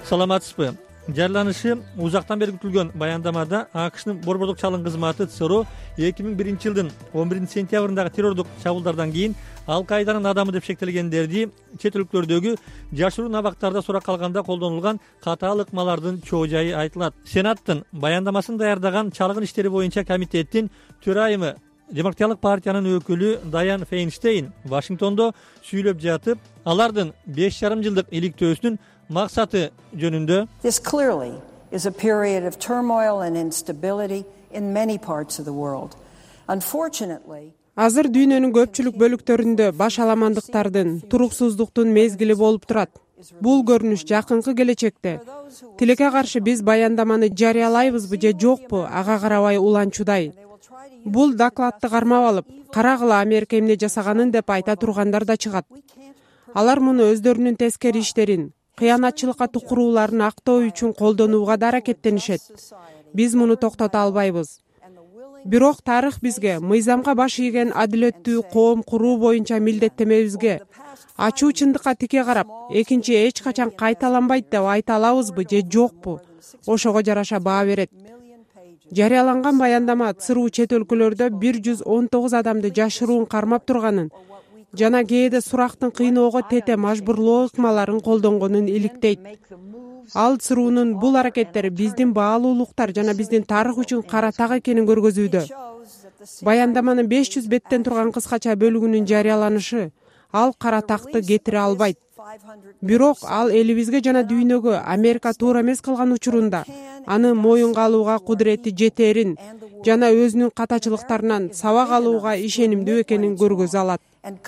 Саламатсызбы? Жарыяланышы узактан бери күтүлгөн баяндамада АКШнын борбордук чалгын кызматы ЦРУ 2001-жылдын 11-сентябрындагы террордук чабуулдардан кийин Ал-Каиданын адамы деп шектелгендерди чет өлкөлөрдөгү жашыруун абактарда суракка алганда колдонулган катаал ыкмалардын чоо жайы айтылат. Сенаттын баяндамасын даярдаган чалгын иштери боюнча комитеттин төрайымы Демократиялык партиянын өкүлү Даян Фейнштейн Вашингтондо сүйлөп жатып, алардын 5,5 жылдык иликтөөсүнүн максаты жөнүндө This clearly is a period of turmoil and instability in many parts of the world. Unfortunately, азыр дүйнөнүн көпчүлүк бөлүктөрүндө баш аламандыктардын, туруксуздуктун мезгили болуп турат. Бул көрүнүш жакынкы келечекте тилекке каршы биз баяндаманы жарыялайбызбы же жокпу, ага карабай уланчудай. Бул докладты кармап алып, карагыла Америка эмне жасаганын деп айта тургандар да чыгат. Алар муну өздөрүнүн тескери иштерин, кыянатчылыкка тукурууларын актоо үчүн колдонууга да аракеттенишет. Биз муну токтото албайбыз. Бирок тарых бизге мыйзамга баш ийген адилеттүү коом куруу боюнча милдеттемебизге ачуу чындыкка тике карап, экинчи эч качан кайталанбайт деп айта алабызбы же жокпу, ошого жараша баа берет. Жарыяланган баяндама ЦРУ чет өлкөлөрдө 119 адамды жашыруун кармап турганын жана кээде сурактын кыйноого тете мажбурлоо ыкмаларын колдонгонун иликтейт. Ал ЦРУнун бул аракеттери биздин баалуулуктар жана биздин тарых үчүн кара так экенин көргөзүүдө. Баяндаманын 500 беттен турган кыскача бөлүгүнүн жарыяланышы ал кара такты кетире албайт. Бирок ал элибизге жана дүйнөгө Америка туура эмес кылган учурунда аны моюнга алууга кудурети жетерин жана өзүнүн катачылыктарынан сабак алууга ишенимдүү экенин көргөзө алат.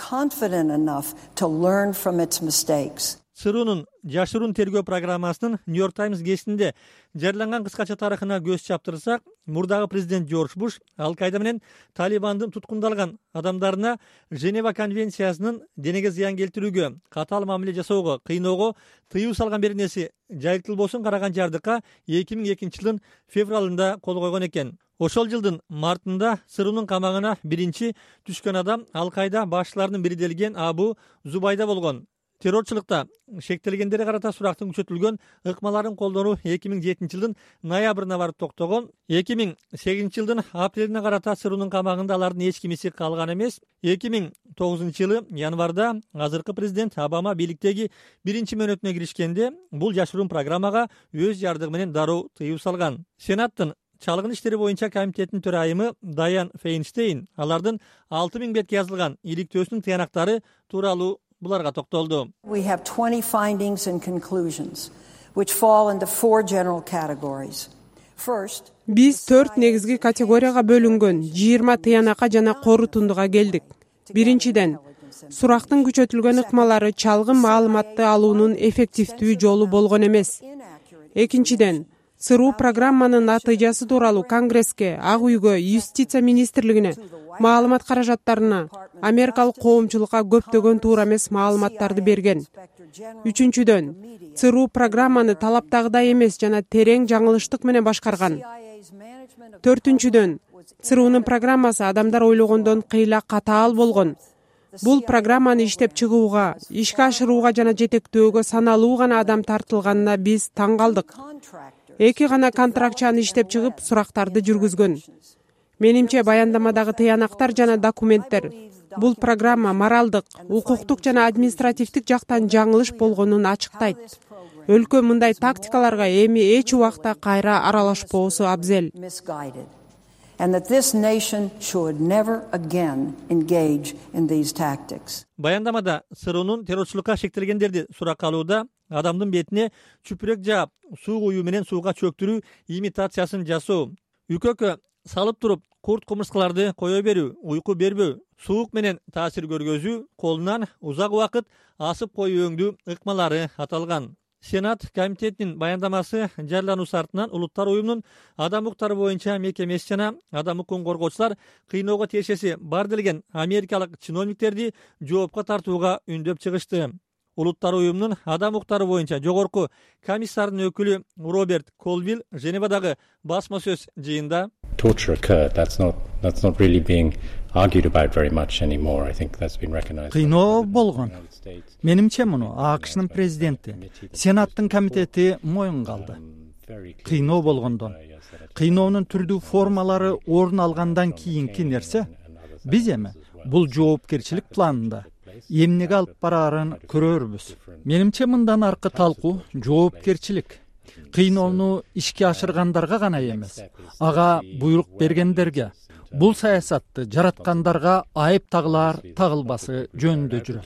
ЦРУнун жашыруун тергөө программасынын Нью-Йорк Таймс гезитинде жарыяланган кыскача тарыхына көз чаптырсак, мурдагы президент Джордж Буш Ал-Каида менен Талибандын туткундалган адамдарына Женева конвенциясынын денеге зыян келтирүүгө, катаал мамиле жасоого, кыйноого тыюу салган беренеси жайылтылбосун караган жардыкка 2002 жылдын февралында кол койгон экен. Ошол жылдын мартында ЦРУнун камагына биринчи түшкөн адам Ал-Каида башчыларынын бири делген Абу Зубайда болгон. Террорчулукта шектелгендерге карата сурактын күчөтүлгөн ыкмаларын колдонуу 2007 жылдын ноябрына барып токтогон. 2008 жылдын апрелине карата ЦРУнун камагында алардын эч кимиси калган эмес. 2009 жылы январда азыркы президент Обама бийликтеги биринчи мөөнөтүнө киришкенде бул жашыруун программага өз жардыгы менен дароо тыюу салган. Сенаттын чалгын иштери боюнча комитеттин төрайымы Даян Фейнштейн алардын 6000 бетке жазылган иликтөөсүнүн тыянактары тууралуу буларга токтолду. We have 20 findings and conclusions which fall into 4 general categories. First, биз 4 негизги категорияга бөлүнгөн 20 тыянакка жана корутундуга келдик. Биринчиден, сурактын күчөтүлгөн ыкмалары чалгын маалыматты алуунун эффективдүү жолу болгон эмес. Экинчиден, ЦРУ программанын натыйжасы тууралуу Конгресске, Ак үйгө, Юстиция министрлигине, маалымат каражаттарына, америкалык коомчулукка көптөгөн туура эмес маалыматтарды берген. Үчүнчүдөн, ЦРУ программаны талаптагыдай эмес жана терең жаңылыштык менен башкарган. Төртүнчүдөн, ЦРУнун программасы адамдар ойлогондон кыйла катаал болгон. Бул программаны иштеп чыгууга, ишке ашырууга жана жетектөөгө саналуу гана адам тартылганына биз таң калдык. 2 гана контрактчаны иштеп чыгып, сурактарды жүргүзгөн. Менимче баяндамадагы тыянактар жана документтер бул программа моралдык, укуктук жана административдик жактан жаңылыш болгонун ачыктайт. Өлкө мындай тактикаларга эми эч убакта кайра аралашпоосу абзел. Баяндамада ЦРУнун террорчулукка шектелгендерди суракка алууда адамдын бетине чүпүрөк жаап, суу куюу менен сууга чөктүрүү имитациясын жасоо, үкөккө салып туруп курт кумурскаларды кое берүү, уйку бербөө, суук менен таасир көргөзүү, колунан узак убакыт асып коюуңдүү ыкмалары аталган. Сенат комитетинин баяндамасы жарыялануусу артынан Улуттар уюмунун адам укуктары боюнча мекемеси жана адам укугун коргоочулар кыйноого тиешеси бар делген америкалык чиновниктерди жоопко тартууга үндөп чыгышты. Улуттар уюмунун адам укуктары боюнча жогорку комиссарынын өкүлү Роберт Колвилл Женевадагы басма сөз жыйында torture occurred. That's not really being argued about very much anymore. I think that's been recognized. Кыйноо болгон. Менимче муну АКШнын президенти, Сенаттын комитети моюнга алды. Кыйноо болгондон. Кыйноонун түрдүү формалары орун алгандан кийинки нерсе биз эми бул жоопкерчилик планында эмнеге алып бараарын көрөрбүз. Менимче мындан аркы талкуу жоопкерчилик. Кыйноону ишке ашыргандарга гана эмес, ага буйрук бергендерге, бул саясатты жараткандарга айып тагылар тагылбасы жөнүндө жүрөт.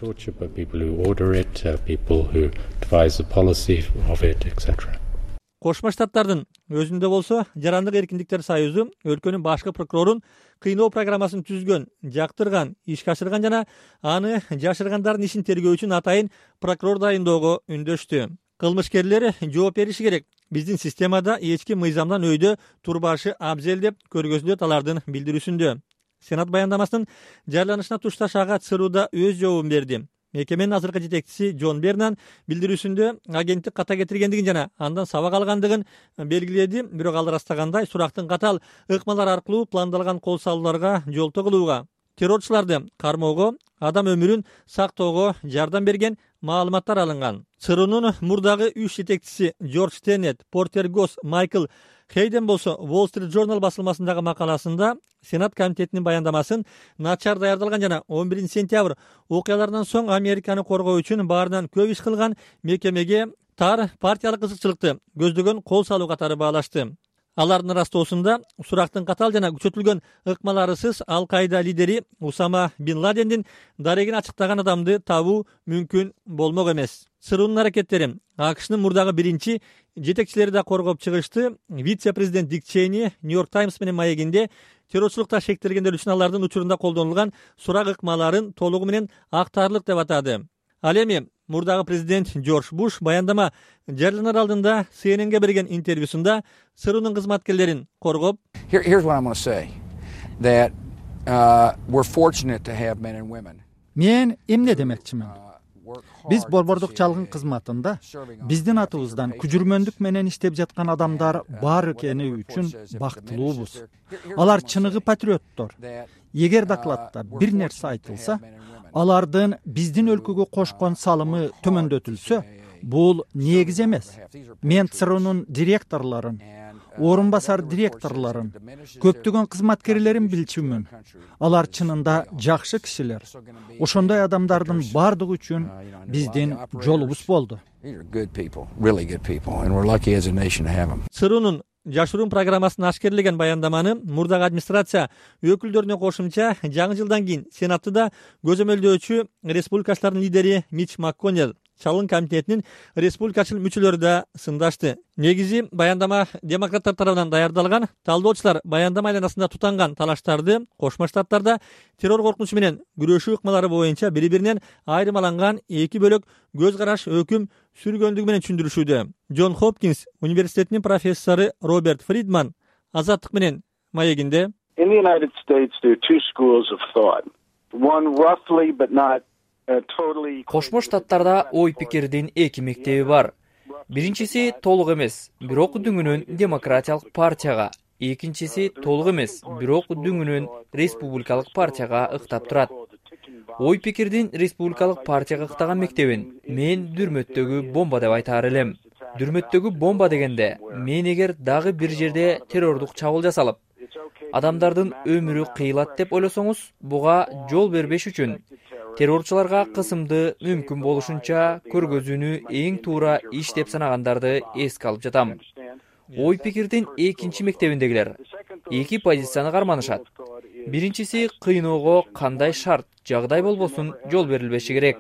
Кошмо Штаттардын өзүндө болсо Жарандык эркиндиктер союзу өлкөнүн башкы прокурорун кыйноо программасын түзгөн, жактырган, ишке ашырган жана аны жашыргандардын ишин тергөө үчүн атайын прокурор дайындоого үндөштү. Кылмышкерлер жооп бериши керек. Биздин системада эч ким мыйзамдан өйдө турбашы абзел деп көргөзүлөт алардын билдирүүсүндө. Сенат баяндамасынын жарыяланышына тушташ ага ЦРУда өз жообун берди. Мекеменин азыркы жетекчиси Джон Бернан билдирүүсүндө агенттик ката кетиргендигин жана андан сабак алгандыгын белгиледи, бирок ал ырастагандай сурактын катал ыкмалар аркылуу пландалган кол салууларга жолтоо кылууга, террорчуларды кармоого, адам өмүрүн сактоого жардам берген маалыматтар алынган. ЦРУнун мурдагы 3 жетекчиси Джордж Теннет, Портер Гос, Майкл Хейден болсо Wall Street Journal басылмасындагы макаласында Сенат комитетинин баяндамасын начар даярдалган жана 11 сентябрь окуяларынан соң Американы коргоо үчүн баарынан көп иш кылган мекемеге тар партиялык кызыкчылыкты көздөгөн кол салуу катары баалашты. Алардын ырастоосунда сурактын катал жана күчөтүлгөн ыкмаларысыз Ал-Каида лидери Усама Бин Ладендин дарегин ачыктаган адамды табуу мүмкүн болмок эмес. ЦРУнун аракеттери АКШнын мурдагы биринчи жетекчилери да коргоп чыгышты. Вице-президент Дик Чейни Нью-Йорк Таймс менен маегинде террорчулукта шектелгендер үчүн алардын учурунда колдонулган сурак ыкмаларын толугу менен актаарлык деп атады. Ал эми мурдагы президент Джордж Буш баяндама жарыяланар алдында CNNге берген интервьюсунда ЦРУнун кызматкерлерин коргоп, Here's what I'm going to say, that we're fortunate to have men and women. Мен эмне демекчимин? Биз борбордук чалгын кызматында биздин атыбыздан күжүрмөндүк менен иштеп жаткан адамдар бар экени үчүн бактылуубуз. Алар чыныгы патриоттор. Эгер докладта бир нерсе айтылса, алардын биздин өлкөгө кошкон салымы төмөндөтүлсө, бул негиз эмес. Мен ЦРУнун директорлорун, орун басар директорлорун, көптөгөн кызматкерлерин билчүмүн. Алар чынында жакшы кишилер. Ошондой адамдардын бардыгы үчүн биздин жолубуз болду. ЦРУнун жашыруун программасын ашкерлеген баяндаманы мурдагы администрация өкүлдөрүнө кошумча жаңы жылдан кийин Сенатта көзөмөлдөөчү республикачылардын лидери Мич МакКоннелл, чалгын комитетинин республикачыл мүчөлөрү да сындашты. Негизи баяндама демократтар тарабынан даярдалган. Талдоочулар баяндама айланасында тутанган талаштарды Кошмо Штаттарда террор коркунучу менен күрөшүү ыкмалары боюнча бири-биринен айырмаланган эки бөлөк көз караш өкүм сүргөндүгү менен түшүндүрүшүүдө. Джон Хопкинс университетинин профессору Роберт Фридман Азаттык менен маегинде, In the United States, there are two schools of thought. One roughly but not totally. Кошмо Штаттарда ой пикирдин эки мектеби бар. Биринчиси толук эмес, бирок дүңүнөн демократиялык партияга, экинчиси толук эмес, бирок дүңүнөн республикалык партияга ыктап турат. Ой пикирдин республикалык партияга ыктаган мектебин мен Дүрмөттөгү бомба деп айтаар элем. Дүрмөттөгү бомба дегенде, мен эгер дагы бир жерде террордук чабуул жасалып, адамдардын өмүрү кыйылат деп ойлосоңуз, буга жол бербеш үчүн террорчуларга кысымды мүмкүн болушунча көргөзүүнү эң туура иш деп санагандарды эске алып жатам. Ой пикирдин экинчи мектебиндегилер эки позицияны карманышат. Биринчиси кыйноого кандай шарт, жагдай болбосун жол берилбеши керек.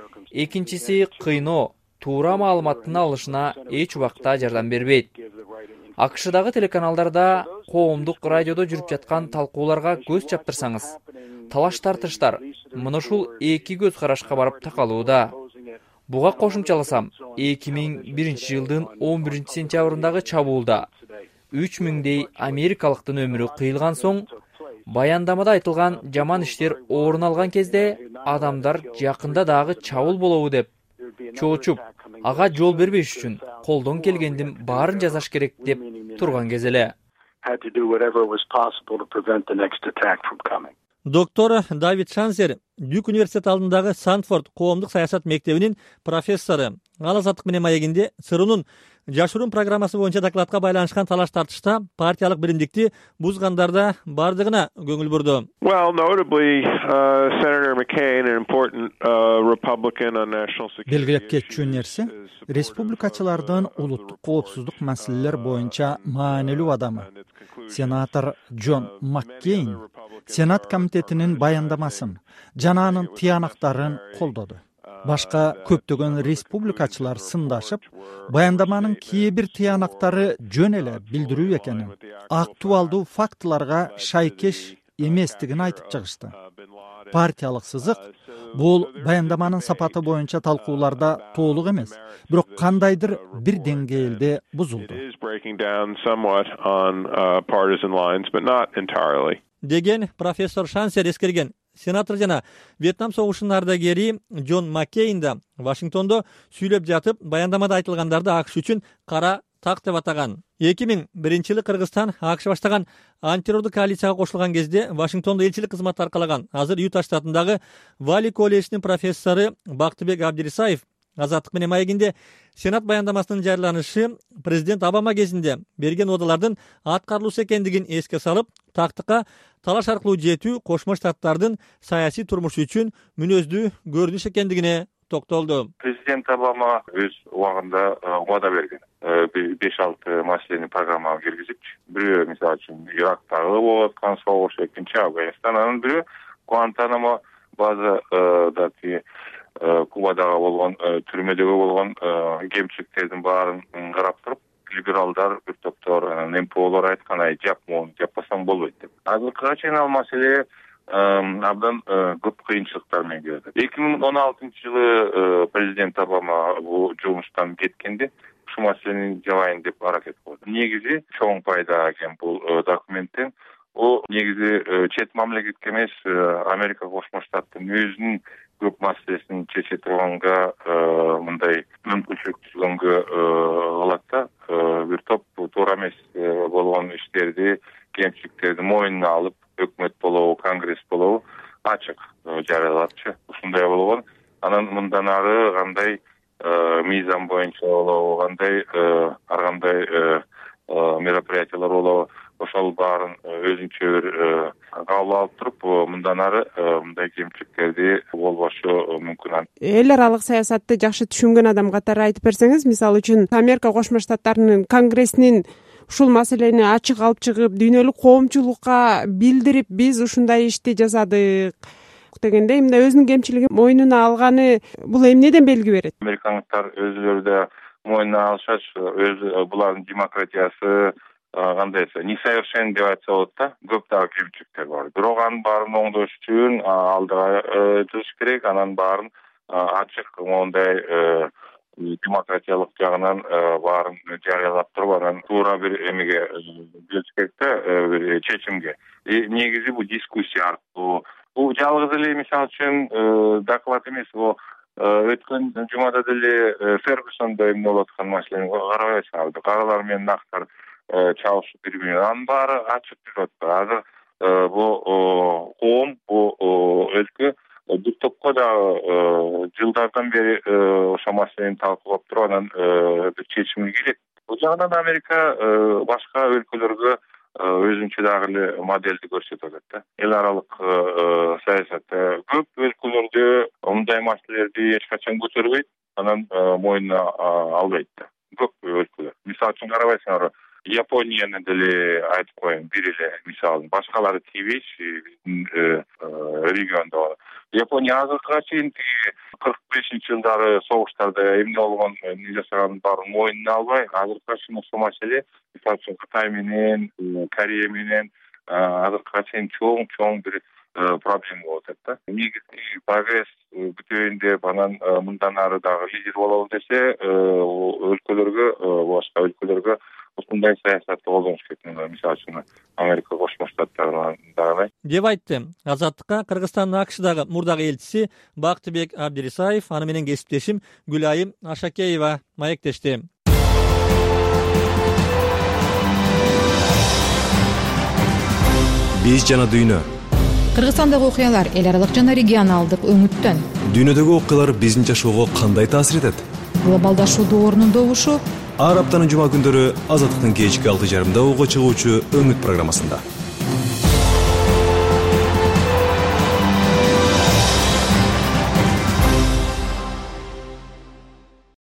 Экинчиси кыйноо туура маалыматтын алышына эч убакта жардам бербейт. АКШдагы телеканалдарда, коомдук радиодо жүрүп жаткан талкууларга көз чаптырсаңыз, талаш тартыштар мына ушул эки көз карашка барып такалууда. Буга кошумчаласам, 2001 жылдын 11 сентябрындагы чабуулда 3000дей америкалыктын өмүрү кыйылган соң, баяндамада айтылган жаман иштер орун алган кезде адамдар жакында дагы чабуул болобу деп чоочуп, ага жол бербеш үчүн колдон келгендин баарын жасаш керек деп турган кез эле. Доктор Давид Шансер Дюк университет алдындагы Санфорд коомдук саясат мектебинин профессору. Ал Азаттык менен маегинде ЦРУнун жашыруун программасы боюнча докладка байланышкан талаш тартышта партиялык биримдикти бузгандарда бардыгына көңүл бурду. Well, notably, Senator McCain, an important Republican on national security. Белгилеп кетчү нерсе, республикачылардын улуттук коопсуздук маселелер боюнча маанилүү адамы сенатор Джон Маккейн Сенат комитетинин баяндамасын жана анын тыянактарын колдоду. Башка көптөгөн республикачылар сындашып, баяндаманын кээ бир тыянактары жөн эле билдирүү экенин, актуалдуу фактыларга шайкеш эместигин айтып чыгышты. Партиялык сызык бул баяндаманын сапаты боюнча талкууларда толук эмес, бирок кандайдыр бир деңгээлде бузулду. Деген профессор Шансер эскерген. Сенатор жана Вьетнам согушунун ардагери Джон Маккейн да Вашингтондо сүйлөп жатып, баяндамада айтылгандарды АКШ үчүн кара так деп атаган. 2001-жылы Кыргызстан АКШ баштаган антитеррорлук коалицияга кошулган кезде Вашингтондо элчилик кызмат аркалаган. Азыр Юта штатындагы Вали колледжинин профессору Бактыбек Абдирисаев Азаттык менен маегинде Сенат баяндамасынын жарыяланышы президент Обама кезинде берген оодалардын аткарылуусу экендигин эске салып, тактыкка талаш аркылуу жетүү Кошмо Штаттардын саясий турмушу үчүн мүнөздүү көрүнүш экендигине токтолду. Президент Обама өз убагында убада берген. 5-6 маселени программага киргизип, бирөө мисалы үчүн Ирактагы болуп аткан согуш, экинчи Афганистан, анын бирөө Гуантанамо базада Кубадагы болгон, түрмөдөгү болгон кемчиликтердин баарын карап туруп, либералдар, бир топтор, МПОлор айткан, жаппасаң болбойт деп. Азыркыга чейин ал маселе абдан көп кыйынчылыктар менен келет. 2016-жылы президент Обама бул жумуштан кеткенде ушул маселени жабайын деп аракет кылды. Негизи чоң пайда экен бул документтен. О негизи чет мамлекетке эмес, Америка Кошмо Штаттын өзүнүн көп маселесин чече турганга мындай мүмкүнчүлүк түзгөнгө кылат да. Бир топ туура эмес болгон иштерди, кемчиликтерди мойнуна алып, өкмөт болобу, конгресс болобу ачык жарыялапчы. Ушундай болгон. Анан мындан ары кандай мыйзам боюнча болобу, кандай ар кандай мероприятиялар болобу, ошол баарын өзүнчө бир кабыл алып туруп, мындан ары мындай кемчиликтерди болбошу мүмкүн. Эл аралык саясатты жакшы түшүнгөн адам катары айтып берсеңиз, мисалы үчүн Америка Кошмо Штаттарынын конгрессинин ушул маселени ачык алып чыгып, дүйнөлүк коомчулукка билдирип, биз ушундай ишти жасадык дегенде, эмне өзүнүн кемчилигин мойнуна алганы бул эмнеден белги берет? Американцтар өзүлөрү да мойнуна алышат, булардын демократиясы кандайса несовершенный деп айтса болот да, көп дагы кемчиликтер бар. Бирок анын баарын оңдош үчүн алдыга жүрүш керек, анан баарын ачык мондай демократиялык жагынан баарын жарыялап туруп, анан туура бир эмеге келиш керек да, бир чечимге. Негизи бул дискуссия аркылуу. Бул жалгыз эле мисалы үчүн доклад эмес, бул өткөн жумада деле Фергюсондо эмне болуп аткан маселени карабайсыңар. Каралар менен нактар чабышып бири-бирине. Анын баары ачык жүрөт. Азыр бул коом, бул өлкө бир топко дагы жылдардан бери ошол маселени талкуулап туруп, анан бир чечимге келет. Бул жагынан Америка башка өлкөлөргө өзүнчө дагы эле модельди көрсөтүп атат да. Эл аралык саясатта көп өлкөлөрдө мындай маселелерди эч качан көтөрбөйт, анан мойнуна албайт да. Көп өлкөлөр. Мисалы үчүн карабайсыңар, Японияны деле айтып коеюн, бир эле мисалын. Башкалары тийбейт, биздин региондо. Япония азыркыга чейин 45-жылдары согуштарда эмне болгон, эмне жасаганын баарын мойнуна албай, азыркыга чейин ошол маселе, мисалы үчүн Кытай менен, Корея менен азыркыга чейин чоң бир проблема болуп атат да. Негизги прогресс бүтөйүн деп, анан мындан ары дагы лидер болобу десе, өлкөлөргө, башка өлкөлөргө ушундай саясатты колдонуш керек. Мисалы үчүн Америка Кошмо Штаттарындагы деп айтты. Азаттыкка Кыргызстандын АКШдагы мурдагы элчиси Бактыбек Абдирисаев, аны менен кесиптешим Гүлайым Ашакеева маектешти. Биз жана дүйнө Кыргызстандагы окуялар эл аралык жана регионалдык өңүттөн. Дүйнөдөгү окуялар биздин жашоого кандай таасир этет? Глобалдашуу доорунун добушу Ар аптанын жума күндөрү Азаттыктын кечки 6:30 угуга чыгуучу Өңүт программасында.